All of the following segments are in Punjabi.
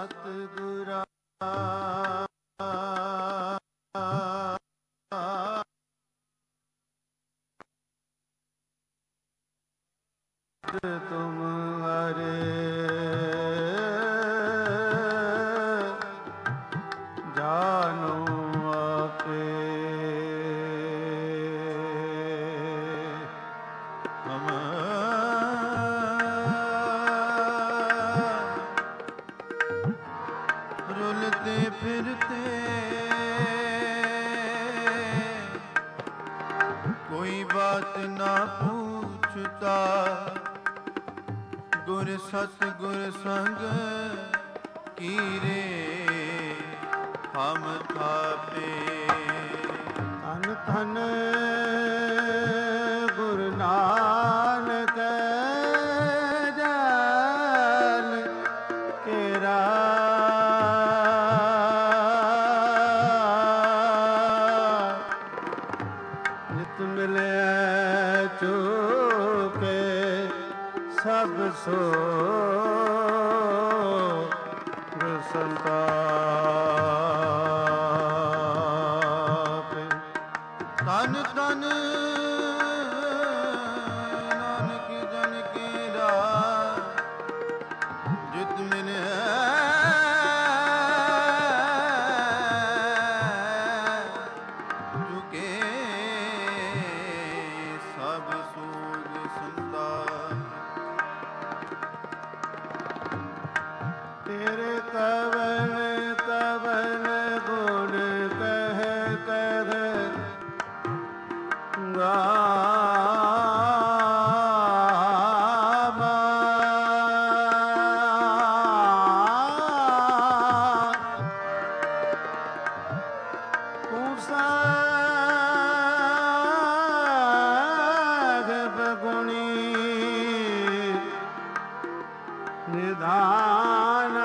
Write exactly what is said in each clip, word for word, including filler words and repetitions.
ਸਤਿਗੁਰਾ ਤੁਮ ਹਰੇ ਜਾਨੋ ਆਪੇ ਹਮ ਰੁਲਤੇ ਫਿਰਤੇ ਕੋਈ ਬਾਤ ਨਾ ਪੁੱਛਤਾ ਗੁਰ ਸਤ ਗੁਰ ਸੰਗ ਕੀਰੇ ਹਮ ਥਾਪੇ ਧਨ ਧਨ ਗੁਰੂ ਨਾਨਕ ਜਨ ਕੇਰਾ ਨਿਤ ਮਿਲਿਆ ਚੁਕੇ ਸਭ ਸੋ ਸੰਤਾਪ ਤਨ ਤਨ ਨਾਨਕ ਜਨ ਕੇਰਾ ਜਿਤ ਮਿਲਿਆ ਚੁਕੇ ਸਭ ਸੋਗ ਸੰਤਾਪ ਤੇਰੇ ਕਵਨ ਕਵਨ ਗੁਣ ਕਹਿ ਕਹਿ ਗਾਵਾ ਤੂੰ ਸਾਹਿਬ ਗੁਣੀ ਨਿਧਾਨ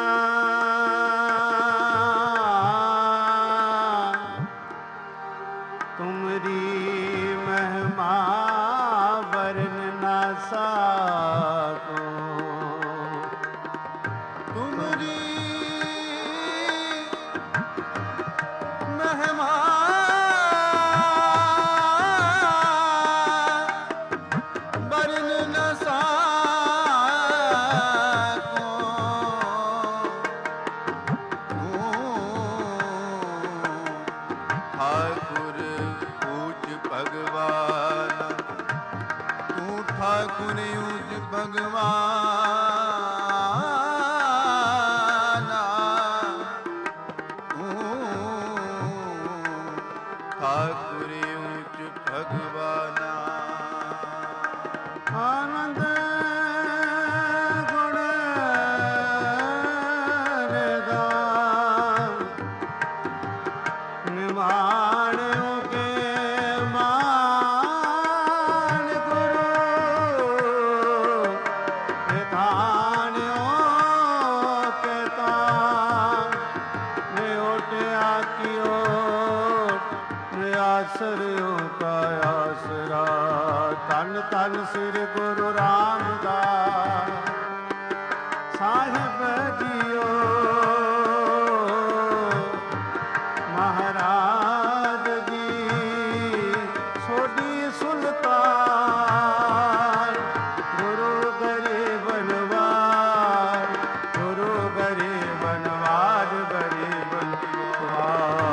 ਤੁਮਰੀ ਮਹਿਮਾ ਵਰਨ ਨਾ ਸਾਕੋ ਤੁਮਰੀ ਮਹਿਮਾ ਵਰਨ ਨਾ ਸਾਕੋ ਠਾਕੁਰ ਊਚ ਭਗਵਾਨ ਤੂੰ ਠਾਕੁਰ ਊਚ ਭਗਵਾਨ ਤੂੰ ਠਾਕੁਰ ਊਚ ਭਗਵਾਨ ਆਨੰਦ ਗੁਣ ਨਿਦਾਨ ਨਿਵਾਣਿਓ ਕੇ ਮਾਨ ਗੁਰੂ ਨਿਧਾਨਿਓ ਕੇ ਤਾਨ ਨਿਓਟਿਆ ਕੀਓ ਨਿਆਸਰਿਓ ਕਾ ਆਸਰਾ ਧੰਨ ਧੰਨ ਸ੍ਰੀ ਗੁਰੂ ਰਾਮਦਾਸ ਸਾਹਿਬ ਜੀਓ ਮਹਾਰਾਜ ਜੀ ਸੋਢੀ ਸੁਲਤਾਨ ਗੁਰੂ ਗਰੀਬਨਵਾਜ ਗੁਰੂ ਗਰੀਬਨਵਾਜ ਗਰੀਬਨਵਾਜ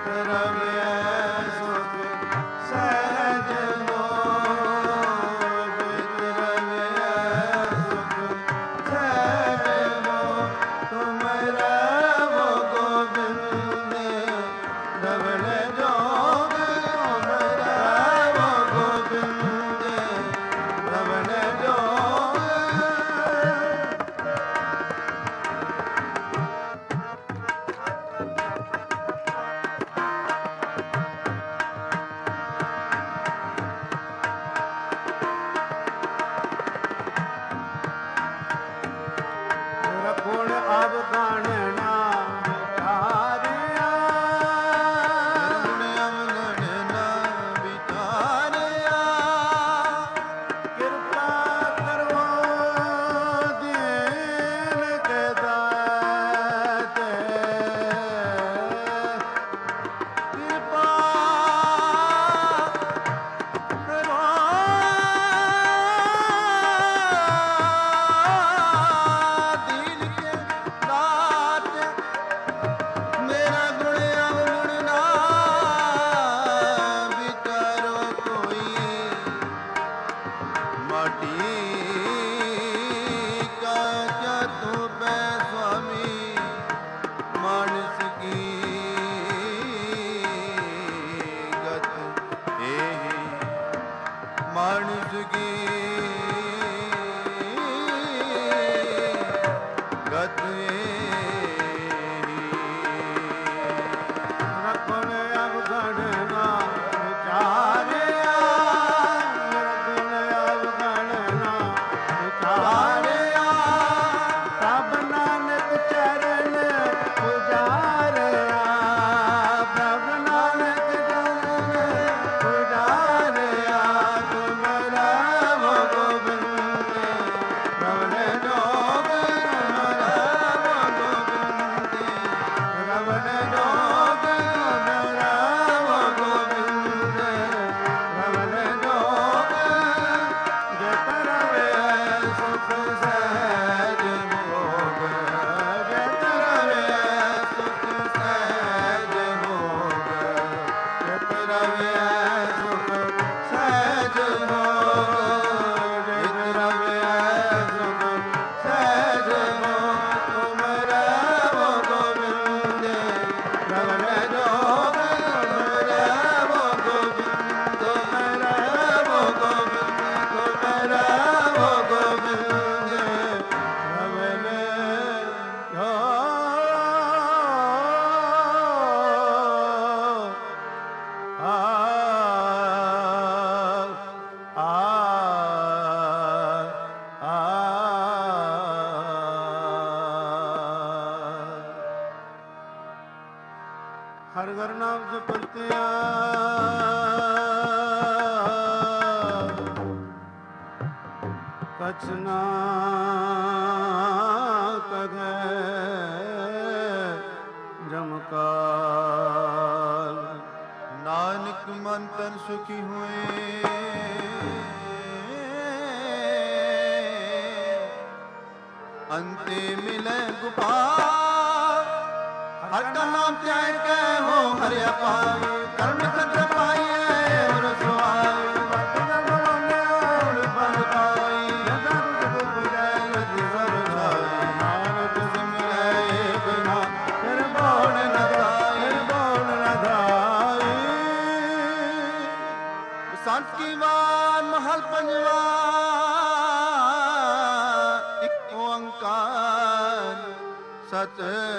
ਹਰ ਹਰ ਨਾਮ ਜਪੰਤਿਆ ਕਛ ਨਾ ਕਗੈ ਜਮਕਾਲ। ਨਾਨਕ ਮਨ ਤਨ ਸੁਖੀ ਹੋਏ ਅੰਤੇ ਮਿਲੇ ਗੋਪਾਲ। ਹਰ ਕਾ ਨਾਮ ਧਿਆਇ ਕੈ ਹੋ ਹਰਿਆ ਪਾਈ। ਕਰਮ ਖੰਡ ਪਾਈਐ ਔਰ ਸੁਆਈ। ਵਟ ਨ ਬਲੋਨੇ ਔਰ ਬਲ ਪਾਈ। ਜਦਾ ਤੁਝ ਪੁਜੈ ਨਦੀ ਸਭ ਛਾਈ। ਨਾਨਕ ਸਿਮਰੈ ਏਕ ਨਾਮ ਫਿਰ ਬੋਲ ਨ ਧਾਈ। ਫਿਰ ਬੋਲ ਨ ਧਾਈ। ਬਸੰਤ ਕੀ ਵਾਰ ਮਹਲ ਪੰਜਵਾ ਇੱਕ ਓੰਕਾਰ ਸਤ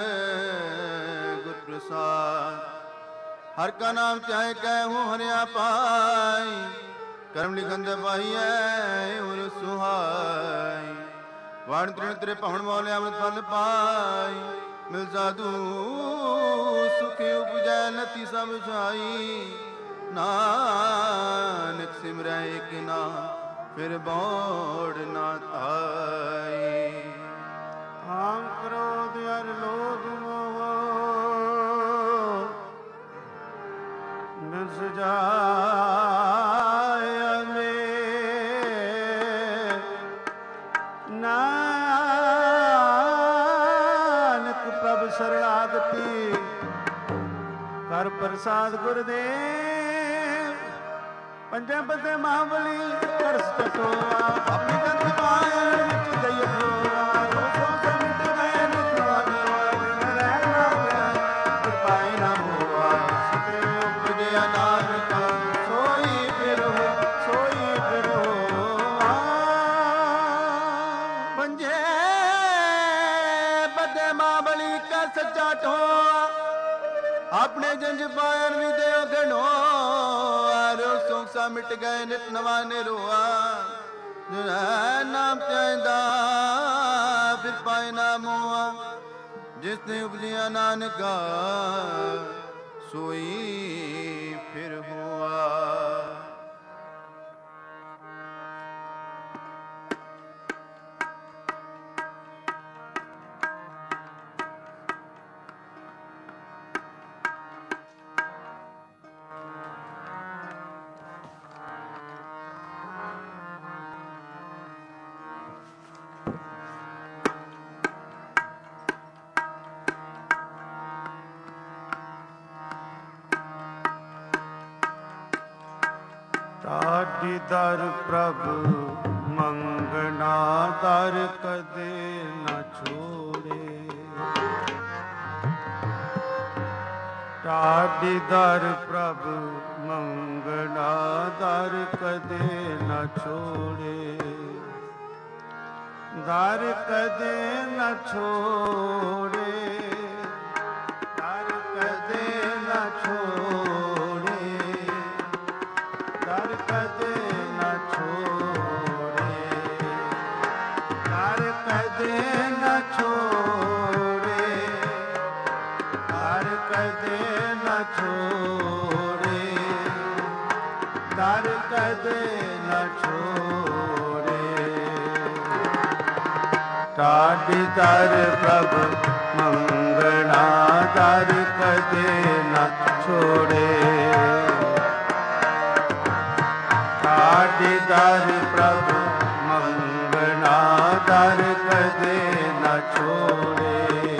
ਹਰ ਕਾ ਨਾਮ ਧਿਆਇ ਕੈ ਹੋ ਹਰਿਆ ਪਾਈ। ਕਰਮ ਲਿਖਨ ਦੇ ਪਾਈਐ ਔਰ ਸੁਹਾਈ। ਵਣ ਤ੍ਰਿਣ ਤੇਰੇ ਭਵਨ ਮੌਲਿ ਅੰਮ੍ਰਿਤ ਫਲ ਪਾਈ। ਮਿਲ ਸਾਧੂ ਸੁਖੀ ਉਪਜੈ ਨਤੀ ਸਭ ਛਾਈ। ਨਾਨਕ ਸਿਮਰੈ ਏਕ ਨਾਮ ਫਿਰ ਬੋੜ ਨਾ ਧਾਈ। ਕਾਮ ਕ੍ਰੋਧ ਅਰ ਲੋਭ ਮੋਹ ਬਿਨ ਸਜਾਇਆ ਮੇ। ਨਾਨਕ ਪ੍ਰਭ ਸਰਣਾਗਤੀ ਕਰ ਕਰ ਪ੍ਰਸਾਦ ਗੁਰਦੇਵ ਪੰਜੇ ਪਤੇ ਮਹਾਬਲੀ ਕਰਸ ਟਟੋਆ ਆਪਣੀ ਗੰਧ ਪਾਇਣ ਵਿੱਚ ਦਈ ਹੋਆ ਰੋਸੋ ਸਮਿਟ ਗਏ ਨਿਤਵਾਨ ਰਹਿਣਾ ਕਿਰਪਾਈ ਨਾ ਹੋਆ ਸਿਤੇ ਉਪਜਿਆ ਨਾਨਕ ਸੋਈ ਫਿਰ ਹੋ ਸੋਈ ਫਿਰ ਹੋਆ ਪੰਜੇ ਪਤੇ ਮਹਾਬਲੀ ਕਰ ਸੱਚਾ ਟੋਆ ਆਪਣੇ ਜੰਜ ਪਾਇਣ ਵੀ ਦਿਓ ਗਣੋ ਆਰੋ ਸੋਂਸਾ ਮਿਟ ਗਏ ਨਿਤ ਨਵਾ ਨਿਰੋਆ ਜਿਨ੍ਹਾਂ ਨਾਮ ਚਾਹੀਦਾ ਫਿਰ ਪਾਏ ਨਾ ਮੋਆ ਜਿਸ ਨੇ ਉਪਜਿਆ ਨਾਨਕਾ ਸੋਈ ਫਿਰ ਹੋਆ ਤਾਡੀ ਦਰ ਪ੍ਰਭ ਮੰਗਣਾ ਦਰ ਕਦੇ ਨਾ ਛੋੜੇ ਤਾਡੀ ਦਰ ਪ੍ਰਭ ਮੰਗਣਾ ਦਰ ਕਦੇ ਨਾ ਛੋੜੇ ਦਰ ਕਦੇ ਨਾ ਛੋੜੇ ਦਰ ਕਦੇ ਨਾ ਛੋੜੇ ਦਰ ਕਦੇ ਨਾ ਛੋੜੇ ਦਰ ਕਦੇ ਨਾ ਛੋੜੇ ਦਰ ਕਦੇ ਨਾ ਛੋੜੇ ਦਰ ਕਦੇ ਨਾ ਛੋੜੇ ਤਾਡੀ ਦਰ ਪ੍ਰਭ ਮੰਗਣਾ ਦਰ ਕਦੇ ਨਾ ਛੋੜੇ ਤਾਡੀ ਦਰ ਪ੍ਰਭ ਮੰਗਣਾ ਦਰ ਕਦੇ ਨਾ ਛੋੜੇ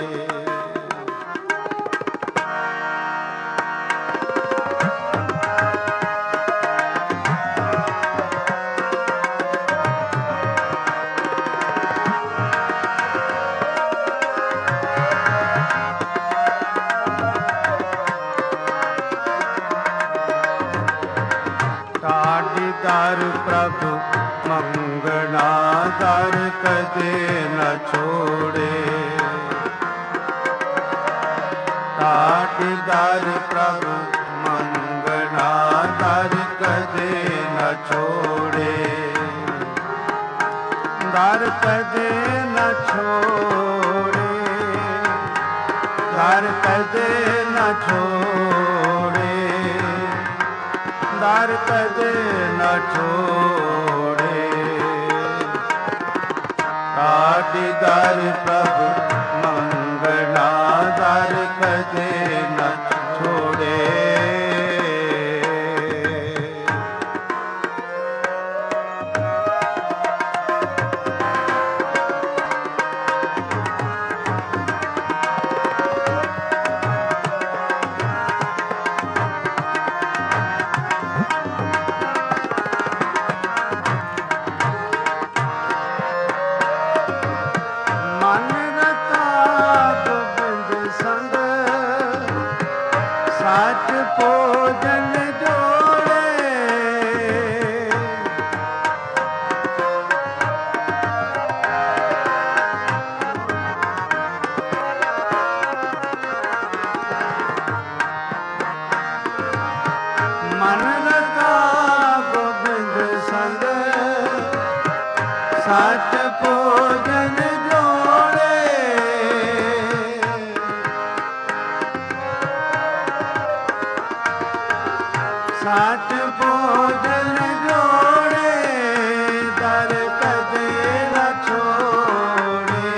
ਤਾਡੀ ਦਰ ਪ੍ਰਭ ਮੰਗਣਾ ਦਰ ਕਦੇ ਨਾ ਛੋੜੇ ਤਾਡੀ ਦਰ ਪ੍ਰਭ ਮੰਗਣਾ ਦਰ ਕਦੇ ਨਾ ਛੋੜੇ ਦਰ ਕਦੇ ਨਾ ਛੋੜੇ ਦਰ ਕਦੇ ਨਾ ਛੋੜੇ ਦਰ ਕਦੇ ਨਾ ਛੋੜੇ ਤਾਡੀ ਦਰ ਪ੍ਰਭ ਮੰਗਣਾ ਦਰ ਕਦੇ ਨਾ ਛੋੜੇ ਮਨ ਰਤਾ ਗੋਬਿੰਦ ਸੰਗ ਸਾਚ ਭੋਜਨ ਜੋੜੇ ਮਨ ਰਤਾ ਗੋਬਿੰਦ ਸੰਗ ਸਾਚ ਭੋਜਨ ਜੋੜੇ ਸਾਚ ਭੋਜਨ ਜੋੜੇ ਦਰ ਕਦੇ ਨਾ ਛੋੜੇ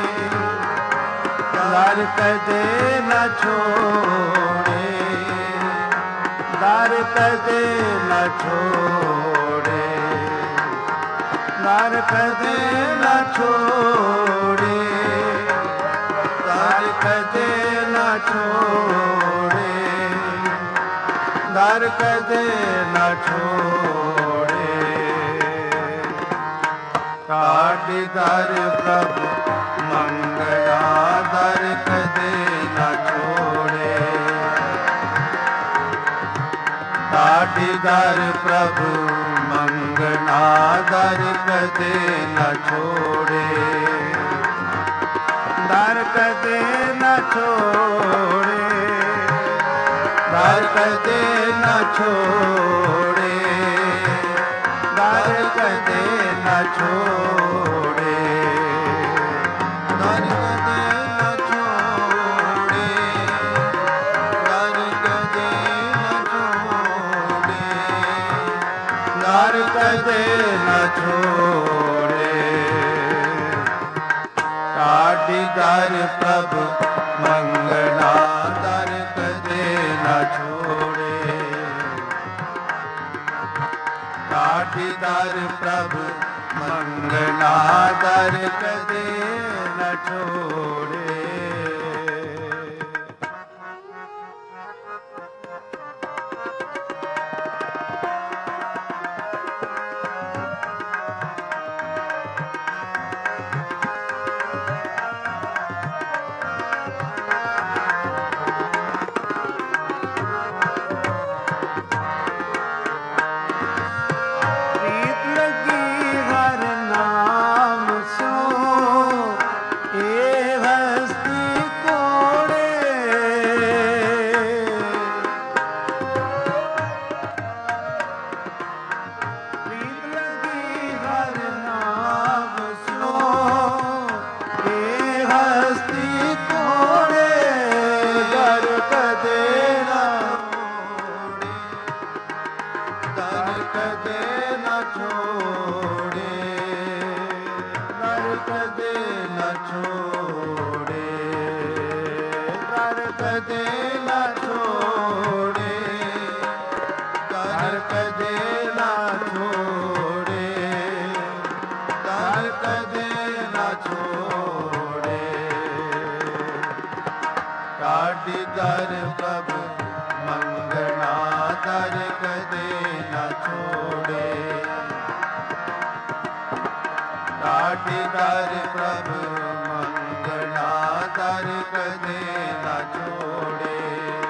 ਦਰ ਕਦੇ ਨਾ ਛੋੜੇ ਦਰ ਕਦੇ ਨਾ ਛੋੜੇ ਦਰ ਕਦੇ ਨਾ ਛੋੜੇ ਦਰ ਕਦੇ ਨਾ ਛੋੜੇ ਦਰ ਕਦੇ ਨਾ ਛੋੜੇ। ਕਾਢੀ ਦਰ ਪ੍ਰਭ ਮੰਗਲਾ ਦਰ ਕਦੇ ਨਾ ਛੋੜੇ। ਕਾਢੀ ਦਰ ਪ੍ਰਭ ਮੰਗਲਾ ਦਰ ਕਦੇ ਨਾ ਛੋੜੇ। ਦਰ ਕਦੇ ਨਾ ਛੋੜੇ। ਦਰ ਕਦੇ ਨਾ ਛੋੜੇ। ਦਰ ਕਦੇ ਨਾ ਛੋੜੇ। ਦਰ ਕਦੇ ਨਾ ਛੋੜੇ। ਦਰ ਕਦੇ ਨਾ ਛੋੜੇ। ਦਰ ਕਦੇ ਨਾ ਛੋੜੇ। ਕਾਢੀ ਦਰ ਪ੍ਰਭ ਮੰਗਲਾ ਦਰ ਕਦੇ ਨਾ ਛੋੜੇ। ਕਾਢੀ ਦਰ ਪ੍ਰਭ ਮੰਗਲਾ ਦਰ ਕਦੇ ਨਾ ਛੋੜੇ। ਪ੍ਰੀਤ ਲੱਗੀ ਹਰ ਨਾਮ ਸੋ ਇਹ ਹਸਤੀ ਕੋੜੇ। ਪ੍ਰੀਤ ਲੱਗੀ ਹਰ ਨਾਮ ਸੋ ਇਹ ਹਸਤੀ ਕੋੜੇ। ਦਰ ਕਦੇ ਨਾ ਦਰ ਕਦੇ ਨਾ ਛੋੜੇ। ਦਰ ਕਦੇ ਨਾ ਛੋੜੇ। ਦਰ ਕਦੇ ਨਾ ਛੋੜੇ। ਦਰ ਕਦੇ ਨਾ ਛੋੜੇ। ਦਰ ਕਦੇ ਨਾ ਛੋੜੇ। ਕਾਢੀ ਦਰ ਪ੍ਰਭ ਮੰਗਣਾ ਦਰ ਕਦੇ ਨਾ ਛੋੜੇ। ਕਾਢੀ ਦਰ ਪ੍ਰਭ ਮੰਗਣਾ ਦਰ ਕਦੇ ਨਾ ਛੋੜੇ।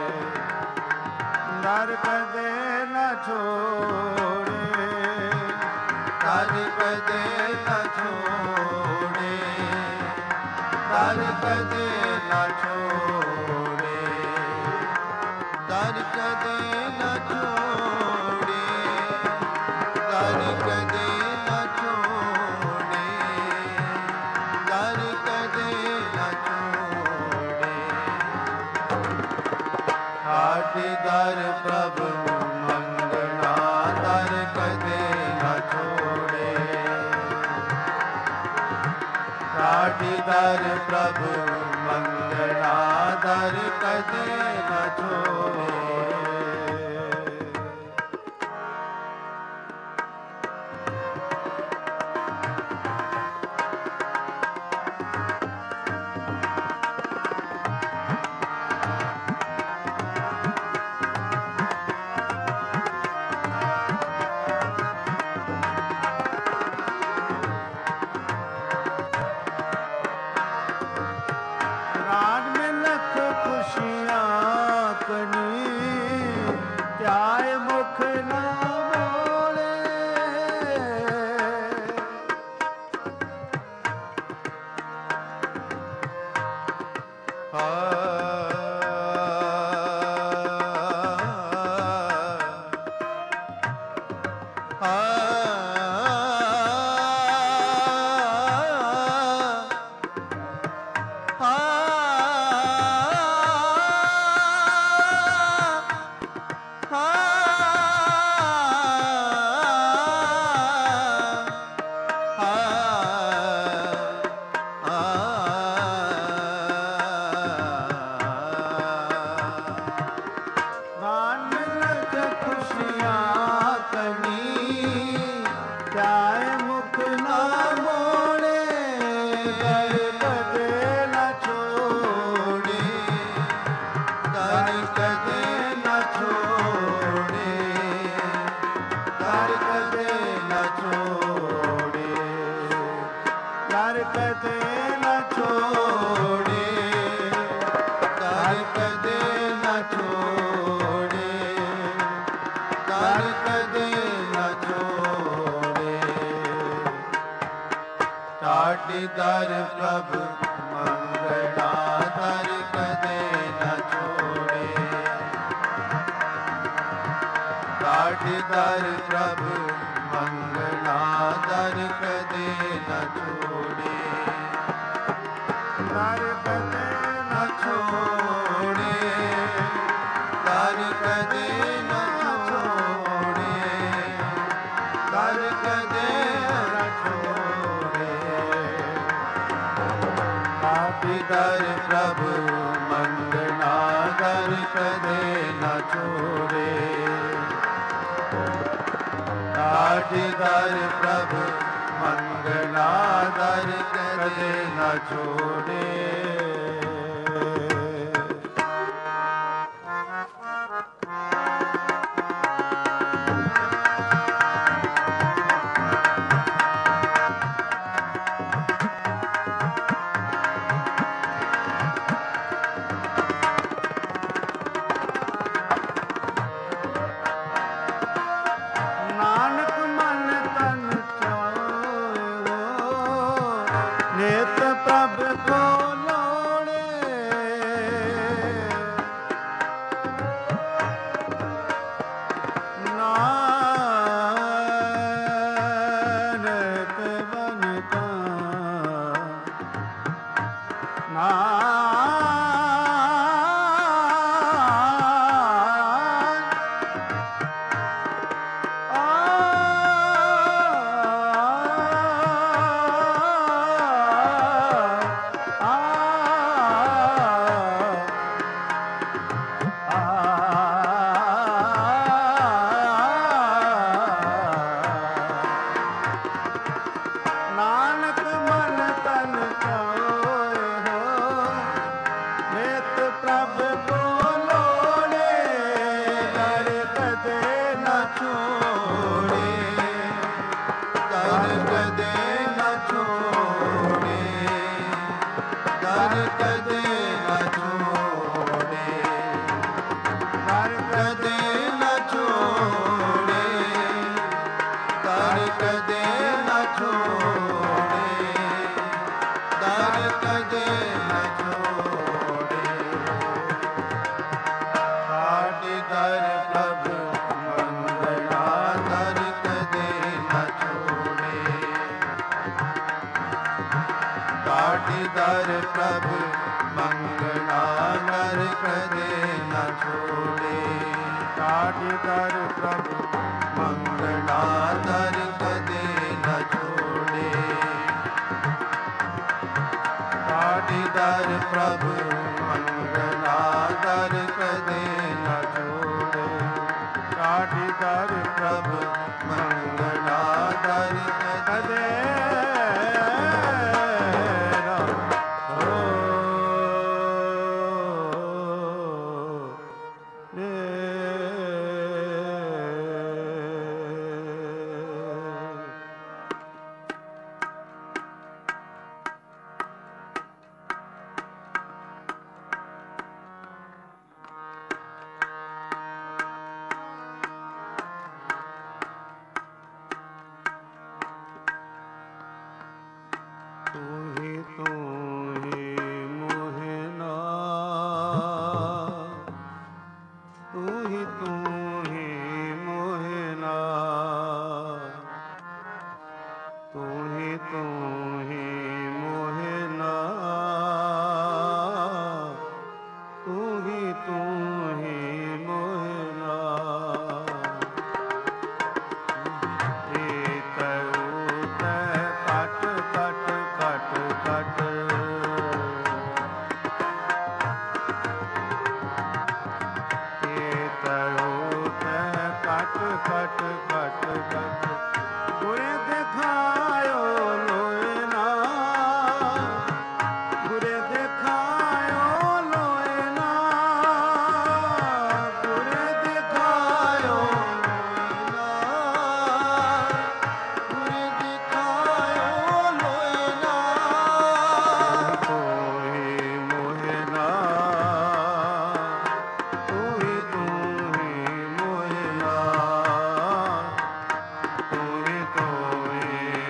ਦਰ ਕਦੇ ਨਾ ਛੋੜੇ। ਦਰ ਕਦੇ ਨਾ ਛੋੜੇ। ਦਰ ਕਦੇ ਨਾ ਛੋੜੇ। ਦਰ ਕਦੇ ਨਾ ਛੋੜੇ। ਦਰ ਕਦੇ ਨਾ ਛੋੜੇ। ਦਰ ਕਦੇ ਨਾ ਛੋੜੇ। ਕਾਢੀ ਦਰ ਪ੍ਰਭ ਮੰਗਣਾ ਦਰ ਕਦੇ ਨਾ ਛੋੜੇ। ਕਾਢੀ ਦਰ ਪ੍ਰਭ ਮੰਗਣਾ ਦਰ ਕਦੇ ਨਾ ਛੋੜੇ। ਰਾਜ में लख खुशियाँ कनी त्याय मुख ना बोले। ਸਾਡੀ ਦਰ ਪ੍ਰਭ ਮੰਗਣਾ ਦਰ ਕਦੇ ਨਾ ਛੋੜੇ। ਸਾਡੀ ਦਰ ਪ੍ਰਭ ਮੰਗਣਾ ਦਰ ਕਦੇ ਨਾ ਛੋੜੇ। ਦਰ ਕਦੇ ਨਾ ਛੋੜੇ, ਦਰ ਕਦੇ ਨਾ ਛੋੜੇ, ਦਰ ਕਦੇ ਨਾ ਛੋੜੇ। ਸਾਡੀ ਦਰ ਪ੍ਰਭ ਮੰਗਣਾ ਦਰ ਕਦੇ ਨਾ ਛੋੜੇ। ਸਾਡੀ ਦਰ ਪ੍ਰਭ ਮੰਗਣਾ ਦਰ ਕਦੇ ਨਾ ਛੋੜੇ। ਨਾਨਕ ਮਨ ਤਨ ਚਾਹੋ ਨਿਤ ਪ੍ਰਭ ਕੋ ਲੋੜੇ। ਨਾਨਕ ਮਨ ਤਨ ਨਾਨਕ ਮਨ ਤਨ ਕੋਇ ਹੋ ਨਿਤ ਪ੍ਰਭ ਕੋ ਲੋੜੇ। ਦਰ ਕਦੇ ਨਾ ਛੋੜੇ, ਦਰ ਕਦੇ ਨਾ ਛੋੜੇ, ਦਰ ਕਦੇ ਨਾ ਛੋੜੇ, ਦਰ ਕਦੇ ਨਾ ਛੋੜੇ, ਦਰ ਕਦੇ ਨਾ ਛੋੜੇ, ਦਰ ਕਦੇ ਨਾ ਛੋੜੇ। ਸਾਡੀ ਦਰ ਪ੍ਰਭ ਮੰਗਣਾ ਦਰ ਕਦੇ ਨਾ ਛੋੜੇ। ਸਾਡੀ ਦਰ ਪ੍ਰਭ ਮੰਗਣਾ ਦਰ ਕਦੇ ਨਾ ਛੋੜੇ। ਸਾਡੀ ਦਰ ਪ੍ਰਭ ਮੰਗਣਾ ਦਰ ਕਦੇ ਨਾ ਛੋੜੇ। ਸਾਡੀ ਦਰ ਪ੍ਰਭ ਮੰਗਣਾ ਦਰ ਕਦੇ ਨਾ ਛੋੜੇ। ਸਾਡੀ ਦਰ ਪ੍ਰਭ ਮੰਗਣਾ ਦਰ ਕਦੇ ਤੂੰ ਹੀ ਤੂੰ ਹੀ ਮੋਹਿ ਨਾ, ਤੂੰ ਹੀ ਤੂੰ ਹੀ ਮੋਹਿ ਨਾ, ਤੂੰ ਹੀ ਤੂੰ ਹੀ ਮੋਹਿ ਨਾ, ਤੂੰ ਹੀ ਤੂੰ ਹੀ ਮੋਹਿ ਨਾ। ਏ ਤਉ ਤੈ ਕਟ ਕਟ ਕਟ ਕਟ, ਏ ਤਉ ਤੈ ਕਟ ਕਟ ਕਟ ਕਟ। ਗੁਰੇ ਦਿਖਾਇਓ ਲੋਏ ਨਾ, ਗੁਰੇ ਦਿਖਾਇਓ ਲੋਏ ਨਾ, ਗੁਰੇ ਦਿਖਾਇਓ ਲੋਏ ਨਾ, ਗੁਰੇ ਦਿਖਾਇਓ ਲੋਏ ਨਾ। ਤੂੰ ਹੀ ਮੋਹਿ ਨਾ, ਤੂੰ ਹੀ ਤੂੰ ਹੀ ਮੋਹਿ ਨਾ, ਤੂੰ ਹੀ ਤੂੰ ਹੀ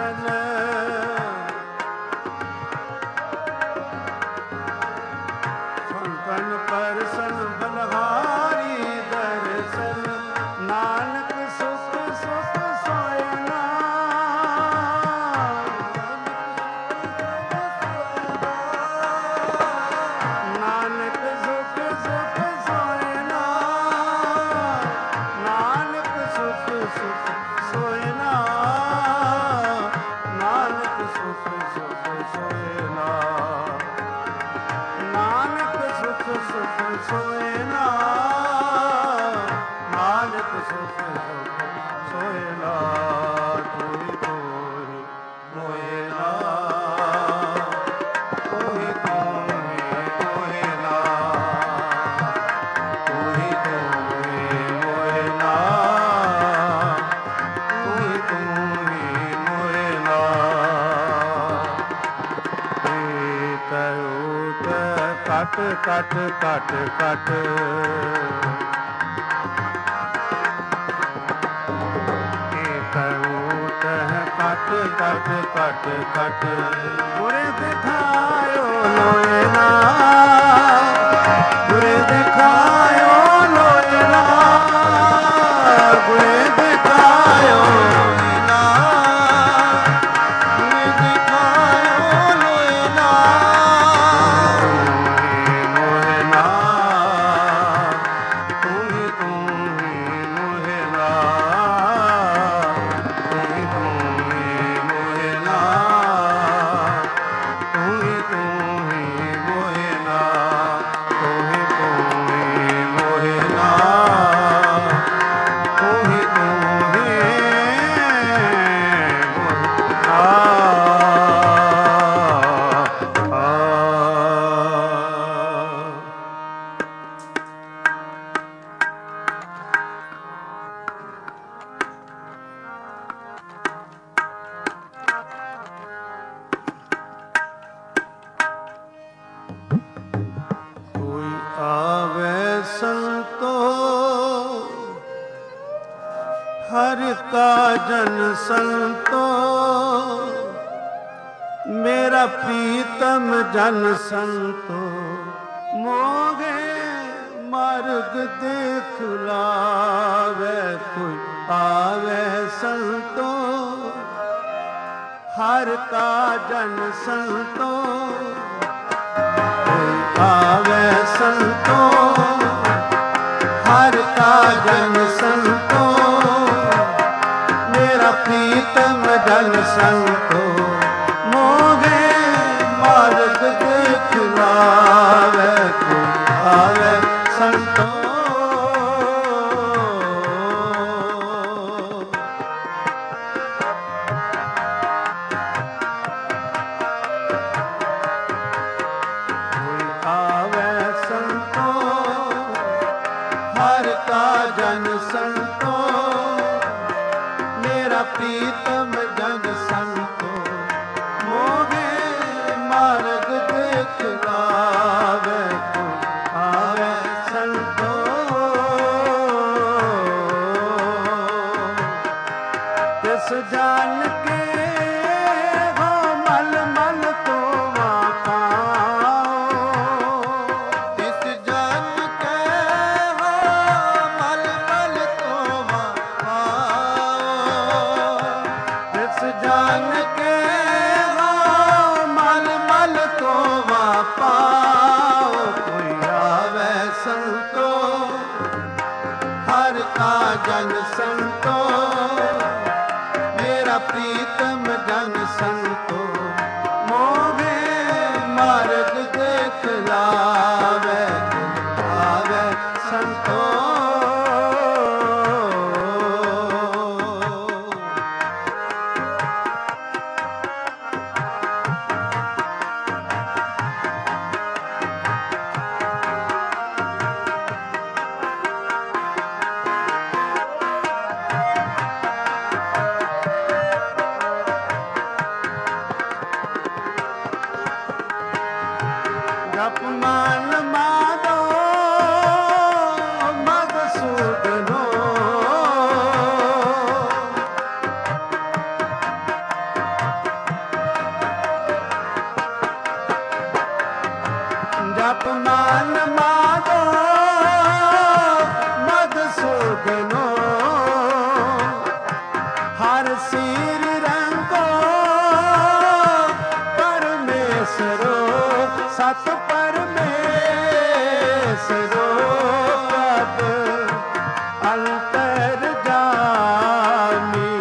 ਦਰਸ਼ਨ ਸੰਤਨ ਪਰਸਨ ਬਲਹਾਰੀ ਦਰਸ਼ਨ ਨਾਨਕ ਸੁਖ ਸੁਖ ਸੋਇਨਾ ਨਾਨਕ ਸੁਖ ਸੁਖ ਸੋਇਨਾ ਨਾਨਕ ਸੁਖ ਸੁਖ ਸੋਇਨਾ ਨਾਨਕ ਸੁਖ ਸੁਖ ਸੋਇਨਾ ਨਾਨਕ ਸੁਖ ਸੁਖ ਸੋਇਨਾ ਨਾਨਕ ਸੁਖ ਸੁਖ ਸੋਇਨਾ ਤੋਈ ਤੋਈ ਮੋਇਨਾ ਤੋਈ ਤੋਈ ਮੋਇਨਾ ਤੋਈ ਤੋਈ ਮੋਇਨਾ ਤੋਈ ਤੋਈ ਮੋਇਨਾ ਤਉਤ ਕਟ ਕਟ ਕਟ ਕਟ ਤਉਤ ਕਟ ਕਟ ਕਟ ਕਟ ਗੁਰੇ ਦਿਖਾਇਓ ਲੋਇਨਾ ਗੁਰੇ ਦਿਖਾਇਓ ਲੋਇਨਾ ਗੁਰੇ ਦਿਖਾਇਓ ਲੋਇਨਾ ਗੁਰੇ ਦਿਖਾਇਓ ਲੋਇਨਾ ਮੋਹਨਾ ਤੂੰ ਹੀ ਤੂੰ ਹੀ ਮੋਹਨਾ ਤੂੰ ਹੀ ਤੂੰ ਹੀ ਮੋਹਨਾ ਤੂੰ ਹੀ ਤੂੰ ਹੀ ਮੋਹਨਾ ਤੂੰ ਹੀ ਤੂੰ ਹੀ ਮੋਹਨਾ ਤੂੰ ਹੀ ਤੂੰ ਹੀ ਕੋਈ ਆਵੇ ਸੰਤੋ ਹਰਿ ਕਾ ਜਨ ਸੰਤੋ ਮੇਰਾ ਪ੍ਰੀਤਮ ਜਨ ਸੰਤੋ ਮੋਗੇ ਮਾਰਗ ਦੇਖ ਲਾਵੇ ਕੋਈ ਆਵੇ ਸੰਤੋ ਹਰਿ ਕਾ ਜਨ ਸੰਤੋ ਆਵੇ ਸੰਤੋ ਹਰਿ ਕਾ ਜਨ ਸੰਤੋ ਮੇਰਾ ਪ੍ਰੀਤਮ ਜਨ ਸੰਤੋ ਮੋਗੇ ਮਾਰਗ ਦੇਖ ਲਾਵੇ ਕੋਈ ਆਵੇ ਸੰਤੋ ਹਰਿ ਕਾ ਜਨ ਸੰਤੋ ਮੇਰਾ ਪ੍ਰੀਤਮ ਜਨ ਸੰਤੋ ਮੋਗੇ ਮਾਰਗ ਦੇਖ ਲਾਵੇ ਕੋਈ ਆਵੇ ਸੰਤੋ ਤਿਸ ਜਾਣ ਕੇ ਹੋ ਮਲ ਮਲ ਤੋਵਾ ਪਾਓ ਤਿਸ ਜਾਣ ਕੇ ਹੋ ਮਲ ਮਲ ਤੋਵਾ ਪਾਓ ਤਿਸ ਜਾਣ ਕੇ ਹੋ ਮਲ ਮਲ ਤੋਵਾ ਪਾਓ ਕੋਈ ਆਵੇ ਸੰਤੋ ਹਰਿ ਕਾ ਜਨ ਸੰਤੋ ਮੇਰਾ ਪ੍ਰੀਤਮ ਜਨ ਸੰਤੋ ਮੋਗੇ ਮਾਰਗ ਦੇਖ ਲਾਵੇ ਆਵੇ ਸੰਤੋ मान मागो मधुसूदनो हर सिर रंगो परमेश्वरो सत परमेश्वरो प्रभ अंतर जामी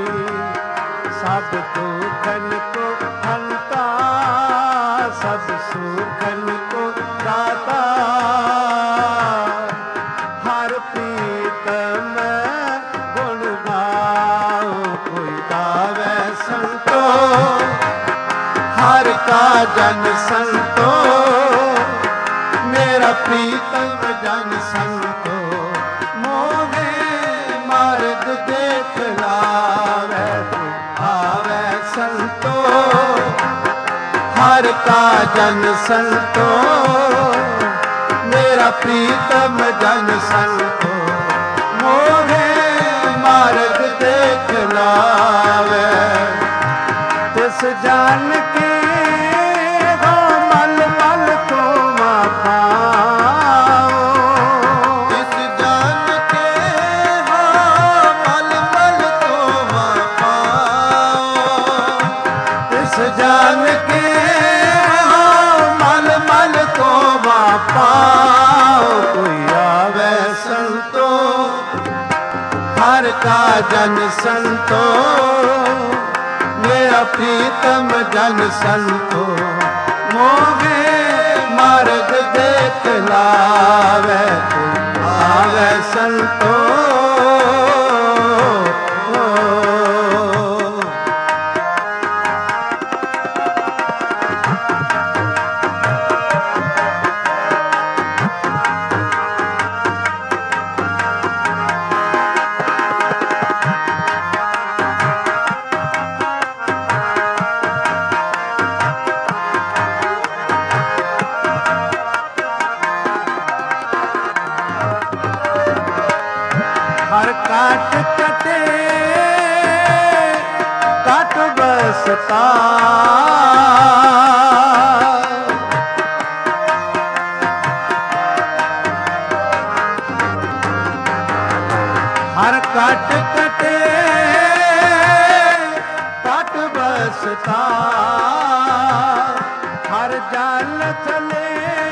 सब दुखन को हंता सब सुखन को दाता हर प्रीतम गुण गाओ कोई गावे संतो हर का जन संतो मेरा प्रीतम जन संतो मोहे मार्ग देख लावे आवे संतो हर का जन संतो मेरा प्रीतम जन संतो मोहे मार्ग देख लावे तिस जान के हो मल मल तो पाओ तिस जान के हो मल मल तो पाओ तिस जान के हो मल मल तो पाओ कोई आवे संतो हर का जन संतो मेरा प्रीतम जन संतो मोहे मार्ग देख लावे आवे संतो हर काट कटे काट बसता हर काट कटे काट बसता हर जाल चले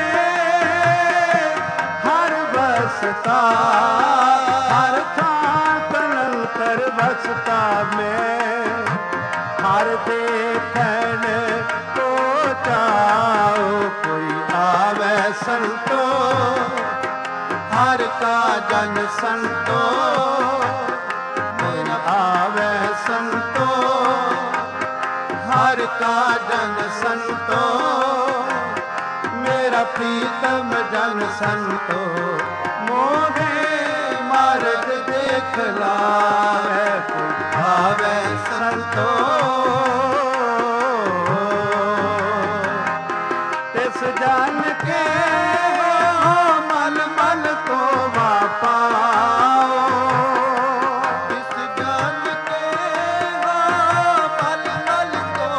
हर बसता हर कर बसता में हर देखन को चाओ कोई आवे संतो हर का जन संतो कोई आवे संतो हर का जन संतो मेरा प्रीतम जन संतो मोहे मार्ग देख लावे आवे संतो तिस जान के हो मल मल तो पाओ तिस जान के हो मल मल तो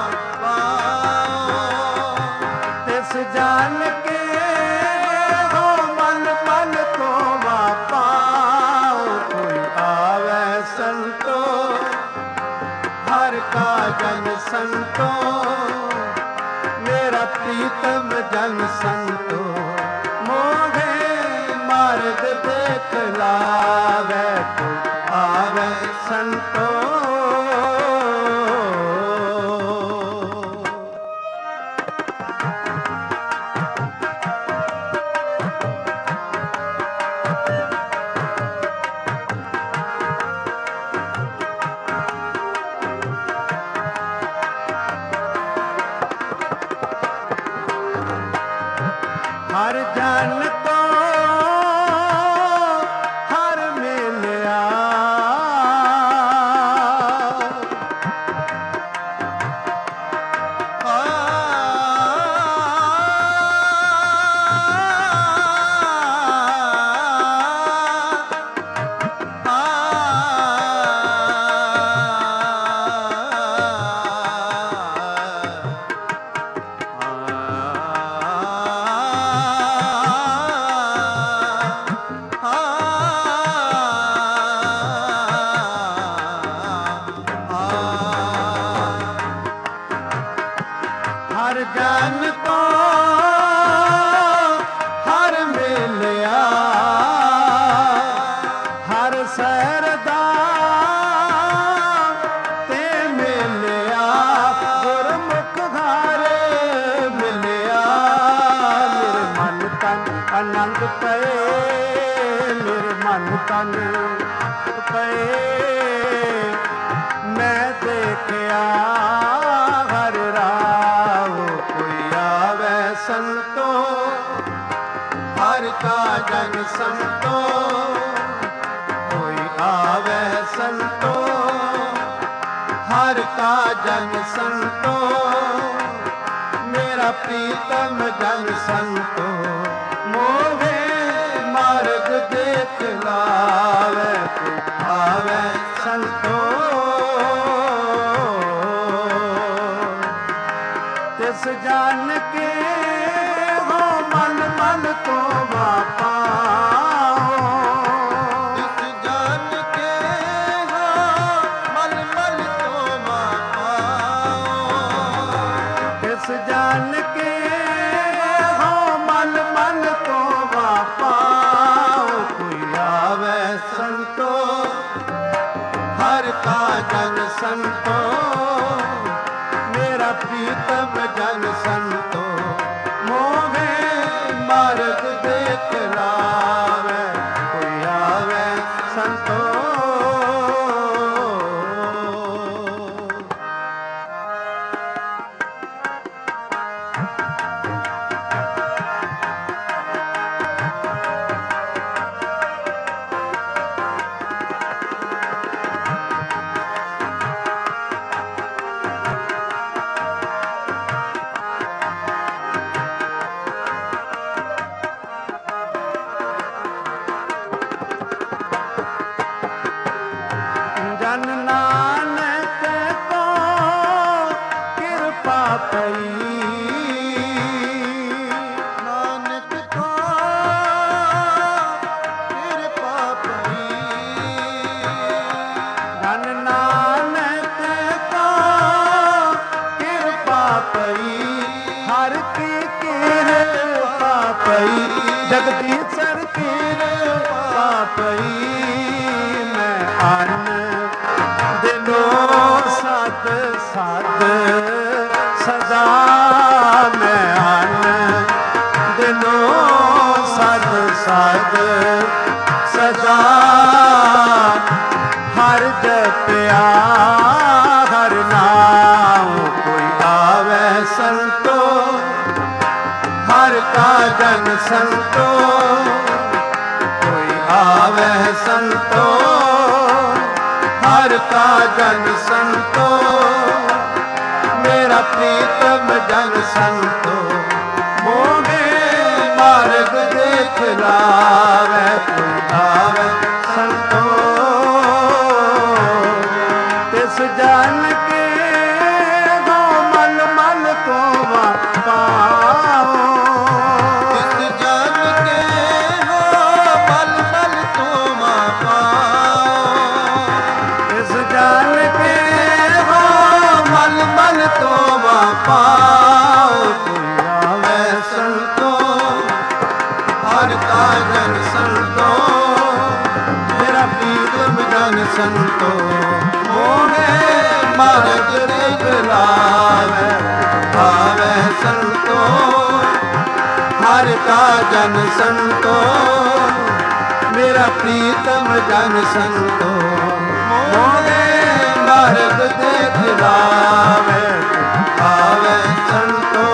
पाओ तिस जान के हो मल मल तो पाओ कोई आवे संतो हर का जन संतो मेरा प्रीतम जन संतो मोहे मार्ग देख लावे कोई आवे संतो हर जन को हर मिलया ਹਰ ਜਨ ਕੋ ਹਰ ਮਿਲਿਆ ਹਰ ਸਰਦਾ ਤੇ ਮਿਲਿਆ ਗੁਰਮੁਖ ਘਰ ਮਿਲਿਆ ਮੇਰੇ ਮਨ ਤਨ ਆਨੰਦ ਪਏ ਮੇਰੇ ਮਨ ਤਨ ਪਏ ਮੈਂ ਦੇਖਿਆ ਹਰ ਰਾਹ ਕੋਈ ਆਵੇ ਸੰਤੋ ਹਰ ਕਾ ਜਨ ਸੰਤੋ ਕੋਈ ਆਵੇ ਸੰਤੋ ਹਰ ਕਾ ਜਨ ਸੰਤੋ ਮੇਰਾ ਪ੍ਰੀਤਮ ਜਨ ਸੰਤੋ ਮੋਵੇ ਮਾਰਗ ਦੇਖ ਲਾਵੇ ਆਵੇ ਸੰਤੋ ਤਿਸ ਜਾਣ ਕੇ ਹੋ ਮਨ ਮਨ ਤੋਂ ਵਾਪਾਓ ਤਿਸ ਜਾਣ ਕੇ ਹੋ ਮਨ ਮਨ ਤੋਂ ਵਾਪਾਓ ਤਿਸ ਜਾਣ ਕੇ ਹੋ ਮਨ ਮਨ ਤੋਂ ਵਾਪਾਓ ਕੋਈ ਆਵੇ ਸੰਤੋ ਹਰ ਕਾ ਜਨ ਸੰਤੋ ਮੇਰਾ ਪ੍ਰੀਤਮ ਜਨ ਸੰਤੋ ਮੋਵੇ ਮਾਰਗ ਦੇਖ ਲਾਵੇ ਕੋਈ ਆਵੇ ਸੰਤੋ ਜਨ ਨਾਨਕ ਕੋ ਕਿਰਪਾ ਪਈ ਨਾਨਕ ਕੋ ਕਿਰਪਾ ਪਈ ਜਨ ਨਾਨਕ ਕੋ ਕਿਰਪਾ ਪਈ ਹਰ ਕੀ ਕਿਰਪਾ ਪਈ ਜਗਦੀਸ਼ਰ ਕਿਰਪਾ ਪਈ ਮੈਂ ਅੰਨ ਸਤ ਸਤ ਸਦਾ ਮੈਂ ਅੰਨ ਦਿਨੋ ਸਤ ਸਤ ਸਦਾ ਹਰ ਜਪਿਆ ਹਰ ਨਾਮ ਕੋਈ ਆਵੇ ਸੰਤੋ ਹਰ ਕਾ ਜਨ ਸੰਤੋ ਕੋਈ ਆਵੇ ਸੰਤੋ ਹਰ ਕਾ ਜਨ ਸੰਤੋ ਮੇਰਾ ਪ੍ਰੀਤਮ ਜਨ ਸੰਤੋ ਮੋਵੇ ਮਾਰਗ ਦੇਖ ਲਾਵੇ ਕੋਈ ਆਵੇ ਸੰਤੋ ਤਿਸ ਜਨ ਕੇ ਗੋ ਮਨ ਮਨ ਤੋਂ ਵਾਪਾਓ ਤਿਸ ਜਨ ਕੇ ਹੋ ਮਨ ਮਨ ਤੋਂ ਵਾਪਾਓ ਜਾਨ ਕੇ ਹੋ ਮਨ ਮਨ ਤੋਂ ਵਾਪਾਓ ਕੋਈ ਆਵੇ ਸੰਤੋ ਹਰ ਕਾ ਜਨ ਸੰਤੋ ਮੇਰਾ ਪ੍ਰੀਤਮ ਜਨ ਸੰਤੋ ਮੋਵੇ ਮਾਰਗ ਦੇਖ ਲਾਵੇ ਆਵੇ ਸੰਤੋ ਹਰ ਕਾ ਜਨ ਸੰਤੋ ਮੇਰਾ ਪ੍ਰੀਤਮ ਜਨ ਸੰਤੋ ਮੋਵੇ ਮਾਰਗ ਦੇਖ ਲਾਵੇ ਆਵੇ ਸੰਤੋ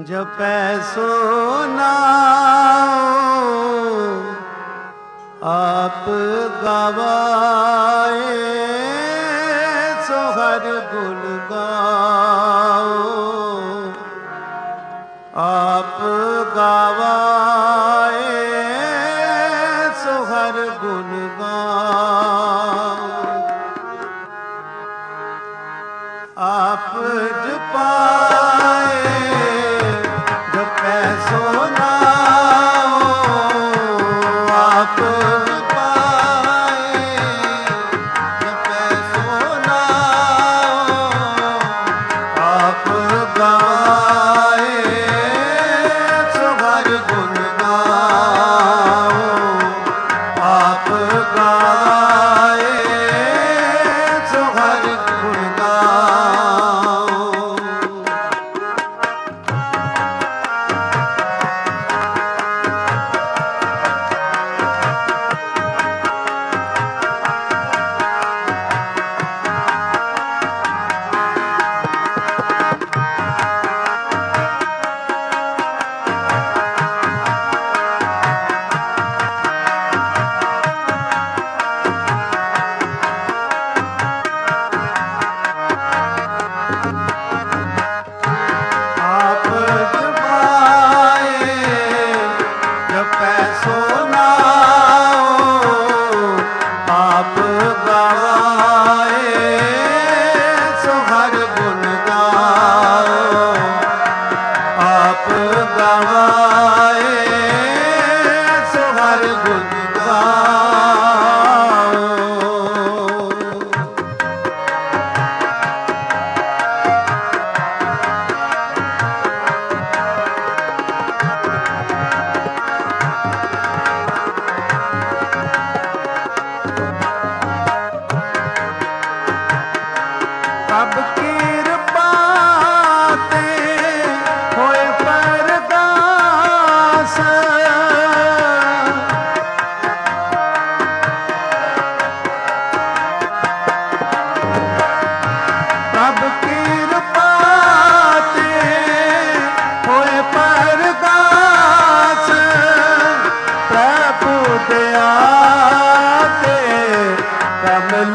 ਜਪੈ ਸੋ ਨਾਮ ਆਪ ਗਵਾਏ ਸੋ ਹਰ ਗੁਣ ਗਾਓ ਆਪ ਗਵਾਏ ਸੋ ਹਰ ਗੁਣ ਗਾਓ ਆਪ ਜਪਾਏ ਜਪੈ ਸੋ ਨਾਮ ਆਪ ਜਪਾਏ ਜਪੈ ਸੋ ਨਾਮ ਆਪ ਗਾਏ ਸੋ ਹਰ ਗੁਣ ਗਾਓ ਆਪ ਗਾਏ ਸੋ ਹਰ ਗੁਣ ਗਾਓ ਆਪ ਜਪਾਏ ਜਪੈ ਸੋ ਨਾਮ ਆਪ ਗਵਾਏ ਸੋ ਹਰ ਗੁਣ ਗਾਓ ਆਪ ਗਵਾਏ ਸੋ ਹਰ ਗੁਣ ਗਾਓ ਪ੍ਰਭ ਕਿਰਪਾ ਤੇ ਹੋਏ ਪਰਦਾਸ ਪ੍ਰਭ ਕਿਰਪਾ ਤੇ ਹੋਏ ਪਰਦਾਸ ਪ੍ਰਭੂ ਦਇਆ ਤੇ ਕਮਲ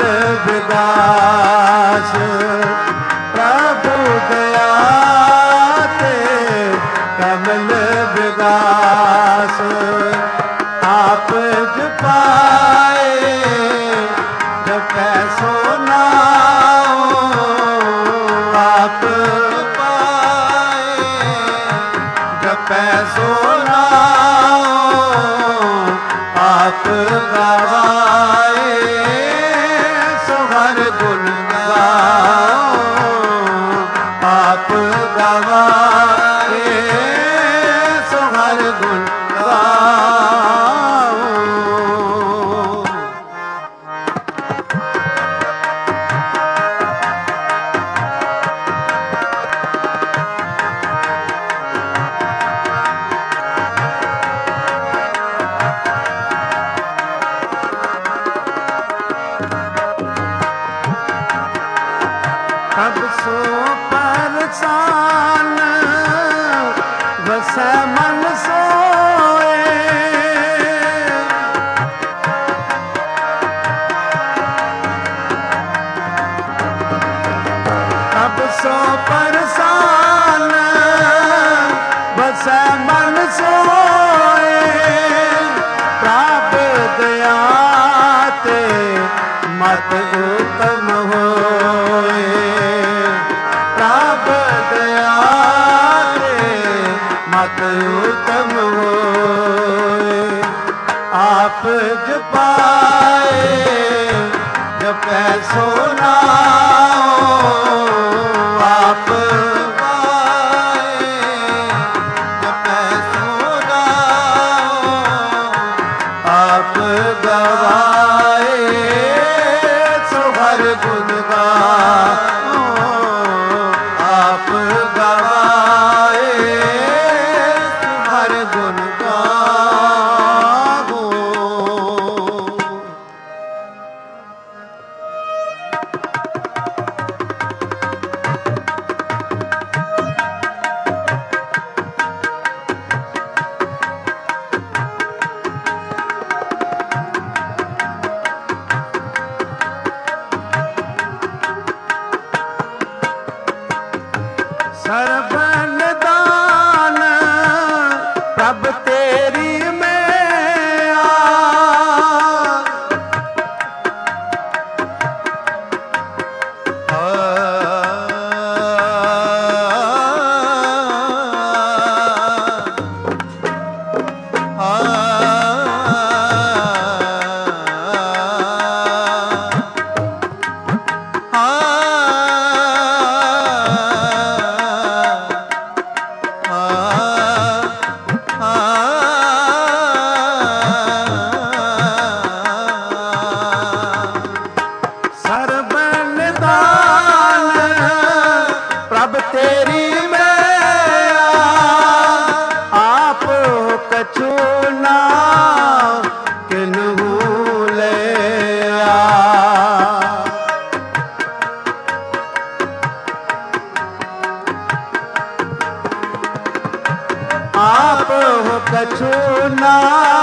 ਵਿਗਾਸ ਪ੍ਰਭੂ ਦਇਆ ਤੇ ਕਮਲ ਵਿਗਾਸ ਆਪ ਜਪਾਏ ਜਪੈ ਸੋ ਨਾਮ ਆਪ ਜਪਾਏ ਜਪੈ ਸੋ ਨਾਮ ਆਪ ਗਵਾਏ ਸੋ ਹਰ ਗੁਣ ਗਾਓ ਆਪ ਗਵਾਏ ਸੋ ਹਰ ਗੁਣ ਗਾਓ ਸਭ ਸੋ ਪਰਸਾਨ ਵਸੈ ਮਨ ਸੋਏ ਸਭ ਸੋ ਪਰਸਾਨ ਵਸੈ ਮਨ ਸੋਏ ਪ੍ਰਭ ਦਇਆ ਤੇ ਮਤ ਉਤਮ ਹੋਏ ਪ੍ਰਭ ਦਇਆ ਤੇ ਮਤ ਉਤਮ ਹੋਏ ਆਪ ਜਪਾਏ ਜਪੈ ਸੋ ਨਾਮ ਆਪ ਜਪਾਏ ਜਪੈ ਸੋ ਨਾਮ ਆਪ ਗਵਾਏ ਸੋ ਹਰ ਗੁਣ ਗਾਓ ਆਪ ਗਵਾਏ ਸੋ ਹਰ ਗੁਣ ਗਾਓ ਸਰਬ ਨਿਦਾਨ ਪ੍ਰਭ ਤੇਰੀ ਮੈਂ ਆ ਆਪ ਹੋ ਕਛੂ ਨਾ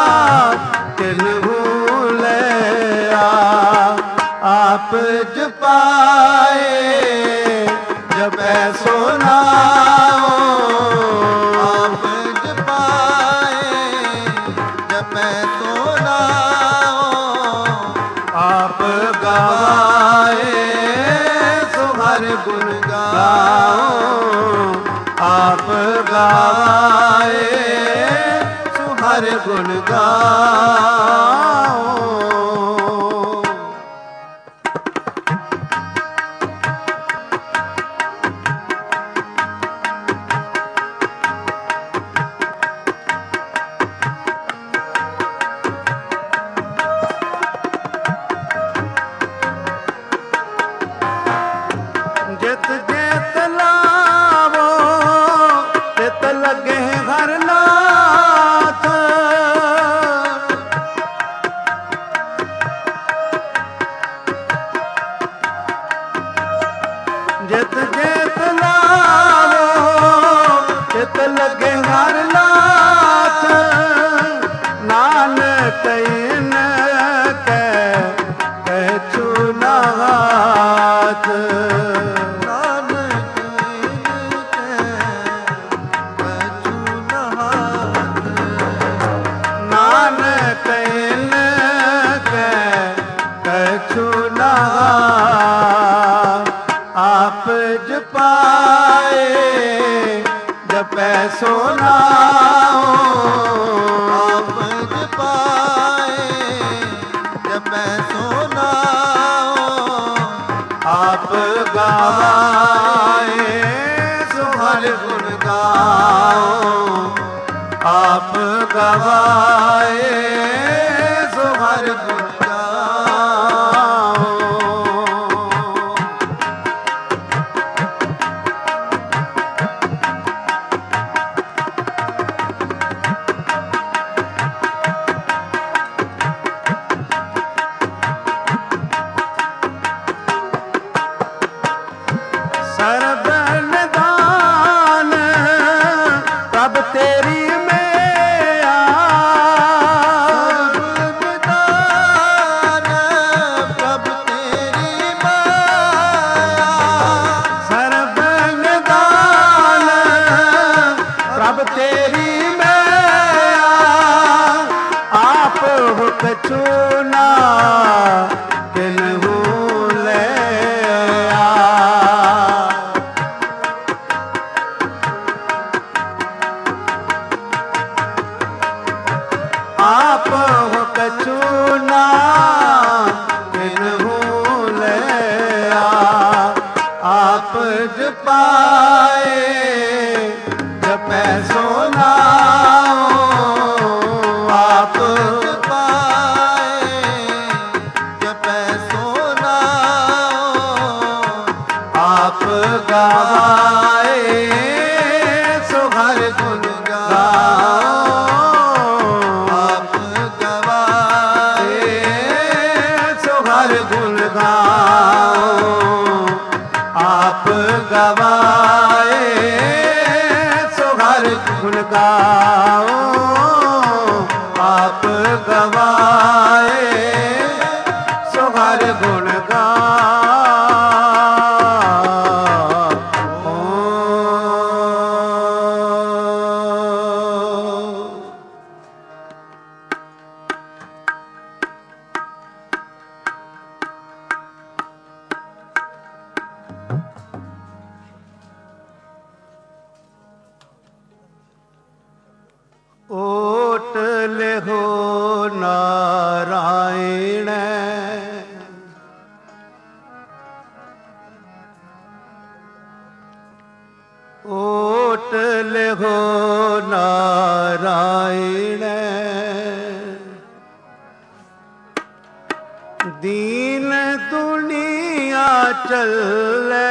ਕਿਨਹੂ ਲਿਆ ਆਪ ਜਪਾਏ ਜਪੈ ਸੋ ਨਾਉ ਆਪ ਜਪਾਏ ਜਪੈ ਸੋ ਨਾਉ ਆਪ ਗਵਾਏ ਸੋ ਹਰ ਗੁਣ ਗਾਉ ਆਪ ਗਾਏ ਸੋ ਹਰ ਗੁਣ ਗਾਓ ਜਿਤ ਜਿਤ ਲਾਵੋ ਤਿਤ ਲਗੇ ਹਰ ਨਾਥ ਜਿਤ ਜਿਤ ਲਾਵੋ ਤਿਤ ਲਗੇ ਹਰ ਨਾਥ ਨਾਨਕ ਇਨ ਕੈ ਕਛੂ ਨਾਥ ਆਪ ਜਪਾਏ ਜਪੈ ਸੋ ਨਾਉ ਆਪ ਜਪਾਏ ਜਪੈ ਸੋ ਨਾਉ ਆਪ ਗਾਏ ਸੋ ਹਰ ਗੁਣ ਗਾਉ ਆਪ ਗਵਾਏ ਸੋ ਹਰ ਗੁਣ ਸਰਬ ਨਿਦਾਨ ਪ੍ਰਭ ਤੇਰੀ ਮੈਂ ਆ ਸਰਬ ਨਿਦਾਨ ਪ੍ਰਭ ਤੇਰੀ ਮਾਇਆ ਸਰਬ ਨਿਦਾਨ ਪ੍ਰਭ ਤੇਰੀ ਮੈਂ ਆ ਆਪ ਹੋ ਕਛੂ ਨਾ ਕਿਨਹੂ ਆਪ ਹੋ ਕਛੂ ਨਾ ਕਿਨਹੂ ਲਿਆ ਆਪ ਜਪਾਏ ਜਪੈ ਸੋ ਨਾਉ ਆਪ ਜਪਾਏ ਜਪੈ ਸੋ ਨਾਉ ਆਪ ਗਵਾਏ ਸੋ ਹਰ ਗੁਣ ਗਾਓ ਗੁਣ ਗਾਓ ਆਪ ਗਵਾਏ ਸੋ ਹਰ ਗੁਣ ਗਾਓ ਆਪ ਗਵਾਏ ਸੋ ਹਰ ਗੁਣ ਗਾਓ ओट लेहो नारायण दीन दुनिया चले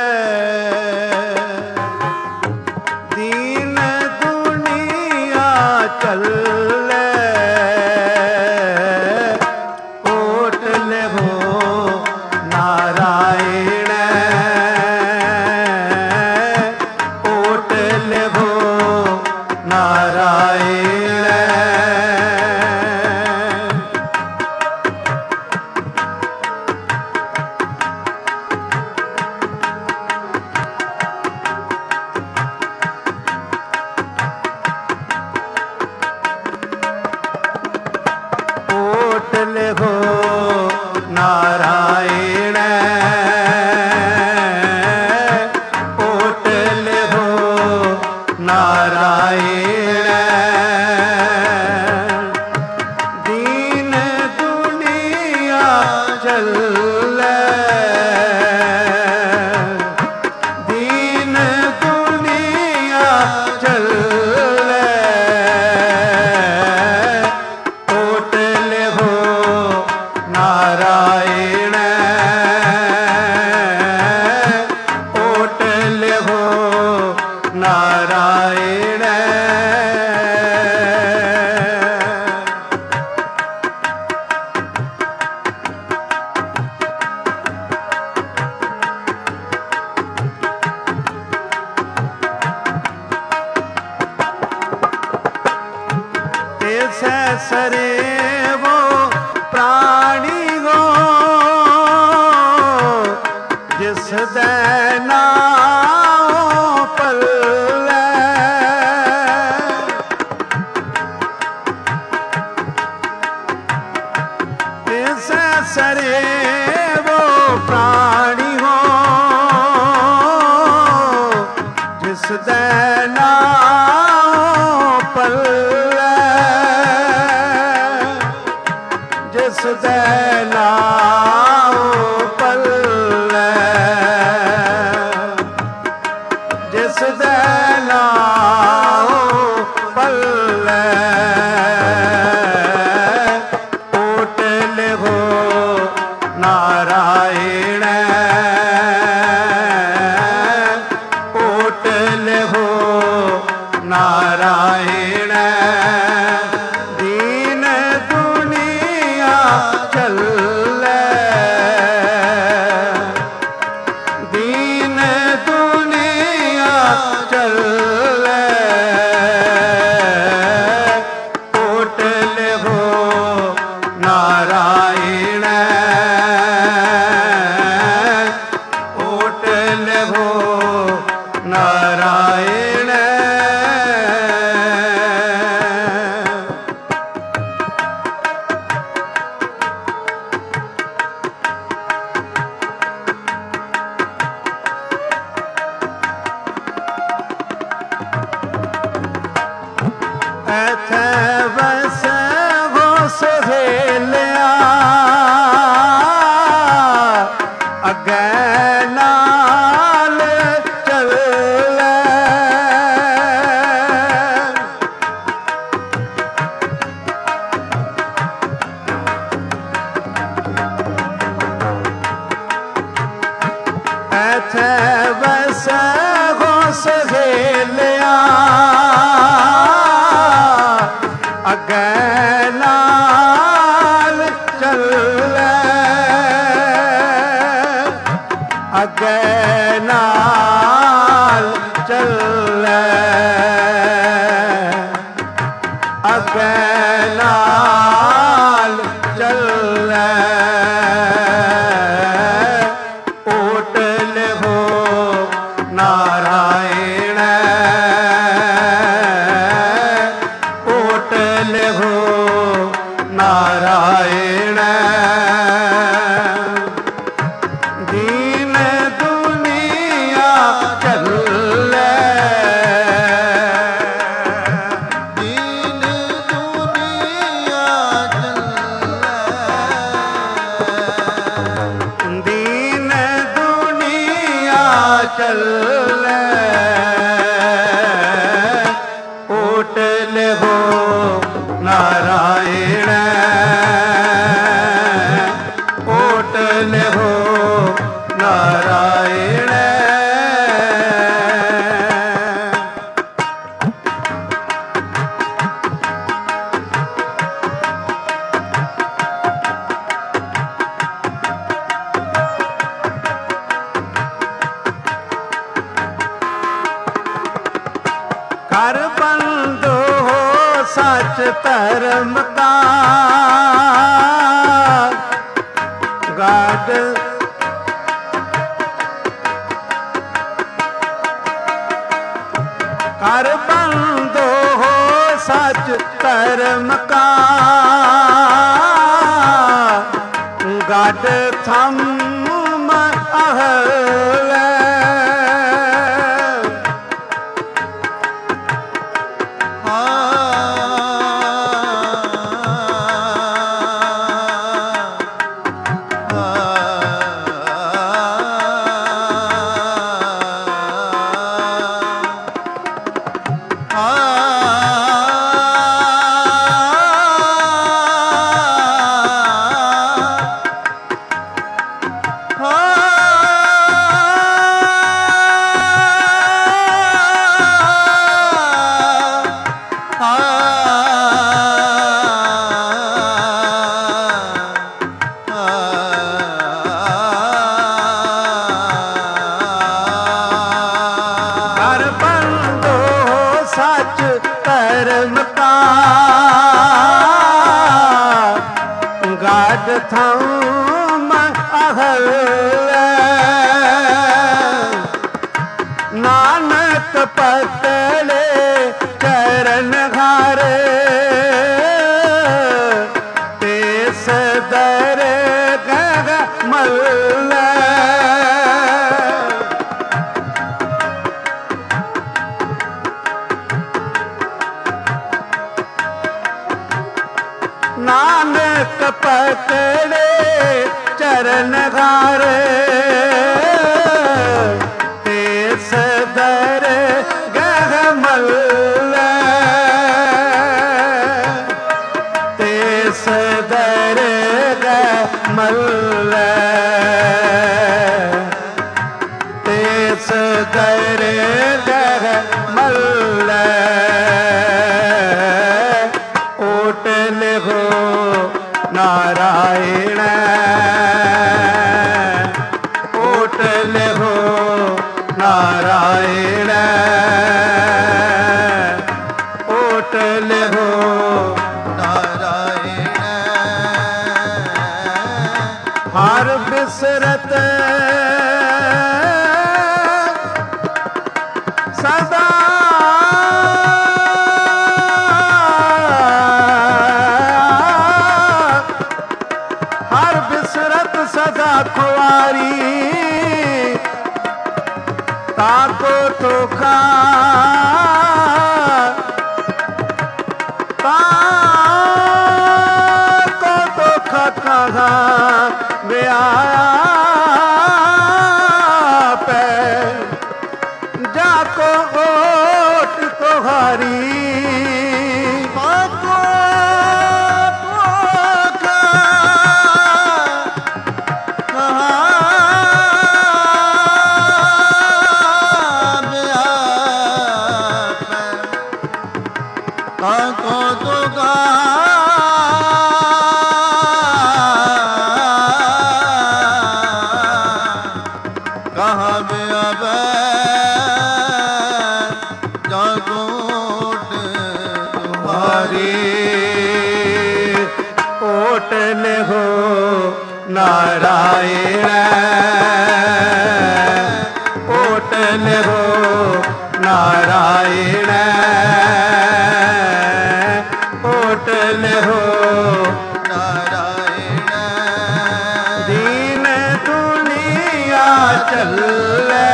दीन दुनिया चले ओट लेहो नारायण ओट लेहो नारायण ओट लेहो नारायण ओट लेहो नारायण दीन दुनिया चले दीन दुनिया चले ओट लेहो नारायण ओट लेहो नारायण ऐसे सरे वो प्राणी हो जिस दैना पल्ले ऐसे सरे वो प्राणी हो जिस दैना पल्ले जिस दैना पल्ले जिस दैना पल्ले ओट लेहो नारायण ओट लेहो नारायण दीन दुनिया चले दीन दुनिया चले ओट लेहो नारायण ओट लेहो नारायण ऐथे बस हो सहेलिया अगे नाल चले ऐथे बस हो सहेलिया अगे नाल चले अगे नाल चले अगे नाल चले ओट लेहो नारायण ओट लेहो नारायण दीन दुनिया चले दीन दुनिया चले दीन दुनिया चले ਕਰ ਬੰਦੋ ਸੱਚ ਧਰਮ ਕਾ ਗਾਡ ਕਰ ਬੰਦੋ ਸੱਚ ਧਰਮ ਕਾ ਗਾਡ ਥੰਮ ਅਹਲ ਥੰਮ ਅਹਲ ਨਾਨਕ ਪਤਲੇ ਚਰਨ ਘਾਰੇ ਤੇ ਸਦਰ ਗਗ ਮਲ ਨਾਨਕ ਪਤਲੇ ਚਰਨ ਘਾਰੇ ਤੇ ਸਦਰ ਗਗ ਮਲ ਤੇ ਸਦਰ ਗਗ ਮਲ ਤੇ ਸਦਰ ਗਗ ਮਲ ਓਟ ਲਿਖੋ ਨਾਰਾਇਣ ਓਟ ਲਿਖੋ ਨਾਰਾਇਣ ਓਟ ਲਿਖੋ ਨਾਰਾਇਣ ਹਰ ਬਿਸਰਤ ਸਦਾ ਸਦਾ ਖੁਆਰੀ ਤਾਕੋ ਤੋਖਾ ਤਾਕੋ ਤੋਖਾ ਕਹਾਂ ਵਿਆਪੈ ਜਾਕੋ ਓਟ ਤੁਹਾਰੀ ਓਟ ਲਿਖੋ ਨਾਰਾਇਣ ਓਟ ਲਿਖੋ ਨਾਰਾਇਣ ਓਟ ਲਿਖੋ ਨਾਰਾਇਣ ਦੀਨ ਦੁਨੀਆ ਚੱਲੇ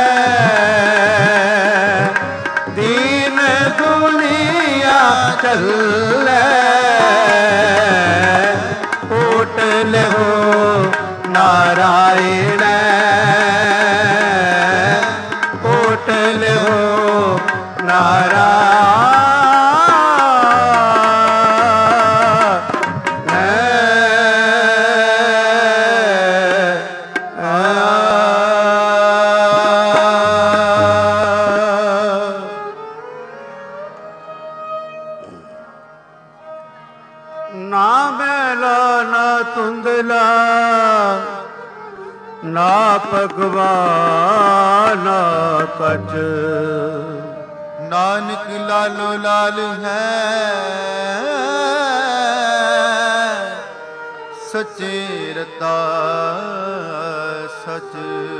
ਦੀਨ ਦੁਨੀਆ ਚੱਲੇ ਓਟ ਲਿਖੋ ਨਾਰਾਇਣ ਓਟ ਲਿਖੋ ਨਾ ਮੈਲਾ ਨਾ ਧੁੰਦਲਾ ਨਾ ਭਗਵਾਨ ਕਛ ਨਾਨਕ ਲਾਲੋ ਲਾਲ ਹੈ ਸੱਚੇ ਰਤਾ ਸਚ।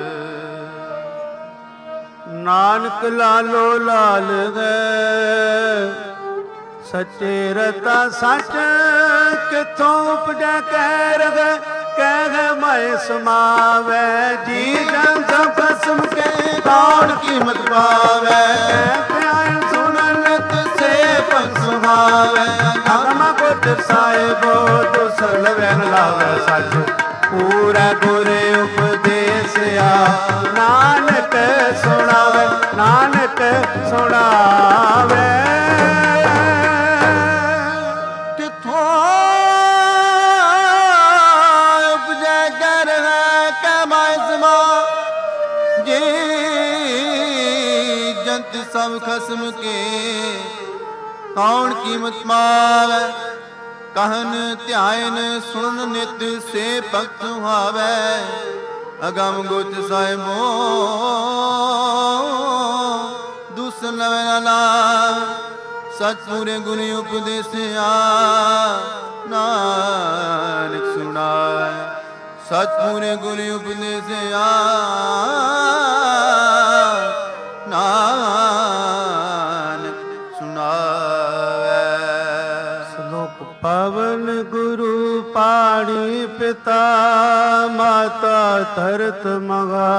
ਨਾਨਕ ਲਾਲੋ ਲਾਲ ਹੈ ਸੱਚੇ ਰਤਾ ਸੱਚ। ਕਿਥੋਂ ਉਪਜੈ ਕਹਿ ਰਗੈ ਕਹਿ ਮੈਂ ਸਮਾਵੈ। ਜੀ ਜਨ ਸਭ ਖਸਮ ਕੇ ਕੌਣ ਕੀਮਤ ਪਾਵੈ। ਪਿਆਇ ਸੁਣਨ ਸੇ ਭਗਤ ਸੁਹਾਵੈ। ਅਗਮ ਗੁਰ ਸਾਹਿਬੋ ਦੁਸਰ ਲਵੈਨ ਲਾਵੈ ਸੱਚ। ਪੂਰਾ ਗੁਰ ਉਪਦੇਸਿਆ ਨਾਨਕ ਸੁਣਾਵੈ ਨਾਨਕ ਸੁਣਾਵੈ। ਕਿਥੋਂ ਉਪਜੈ ਕਰ ਹੈ ਕੈ ਮਾਇ ਸਮਾ। ਜੇ ਜੰਤ ਸਭ ਖਸਮ ਕੇ ਕੌਣ ਕੀਮਤ ਮਾਵੈ। कहन ध्यान सुनन नित से भक्त सुहावै। अगम गुच साहिबो दुसन लवैना सच पूरे गुण उपदेसिया नानक सुनावै। सच पूरे गुण उपदेसिया नानक सुनावै। श्लोक पवन गुरु पाणी पिता माता धरत मगा।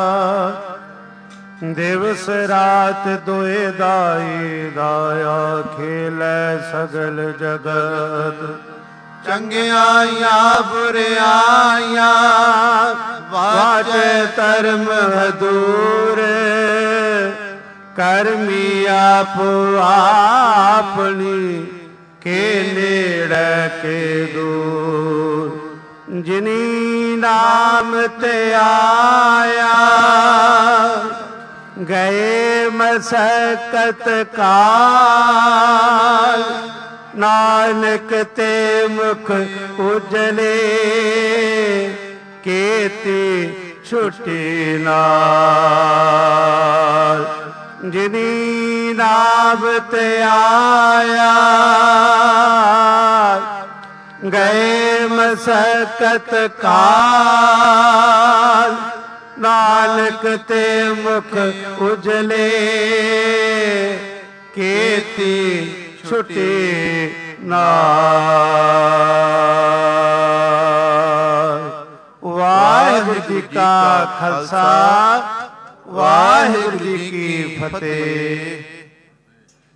दिवस रात दोए दाई दाया खेलै सगल जगत। चंगियाइया बुरियाइया वाचे धर्म हदूर। करमी आप आपनी के नेड़े के दूर। जिनी नाम ते आया गए मसकत काल। नानक ते मुख उजले केती छुटी नाल। जिनी नाम ते आया गए मसकत काल। नानक ते मुख उजले केती छुटी नाल। वाहिगुरु जी का खालसा वाहिगुरु जी की फतेह।